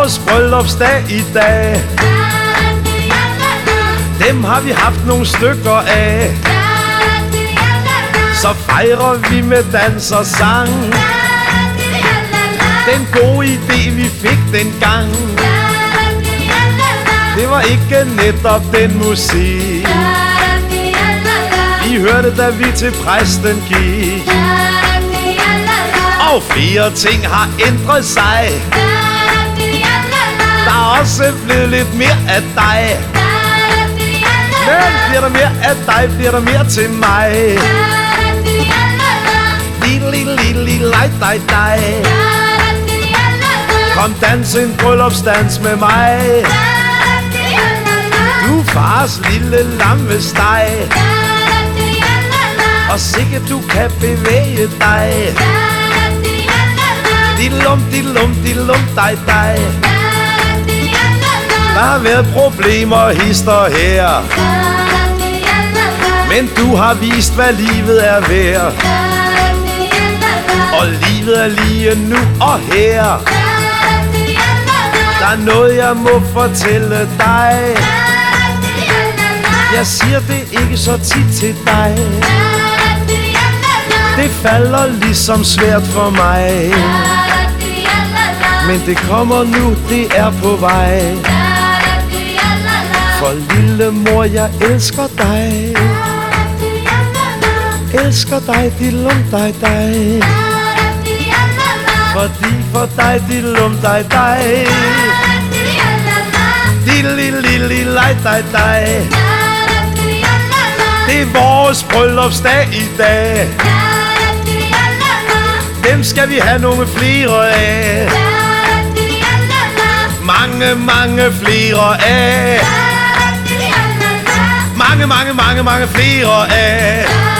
vores bryllupsdag i dag. Dem har vi haft nogle stykker af. Så fejrer vi med dans og sang. Den gode idé vi fik dengang, det var ikke netop den musik vi hørte, da vi til præsten gik. Og flere ting har ændret sig. Der er også blevet lidt mere af dig. Men bliver der mere af dig, bliver der mere til mig. Lille, kom dans en bryllupsdans med mig. Du fars lille lammesteg, og sikkert du kan bevæge dig. Dilum, dig. Der har været problemer hister her, men du har vist hvad livet er værd. Og livet er lige nu og her. Der er noget jeg må fortælle dig. Jeg siger det ikke så tit til dig. Det falder ligesom svært for mig, men det kommer nu, det er på vej. For lille mor, jeg elsker dig. Elsker dig, dilum dig. Fordi for dig, dilum dig. Dig. Det er vores bryllupsdag i dag. Dem skal vi have nogle flere af. Mange flere af. Mange flere af.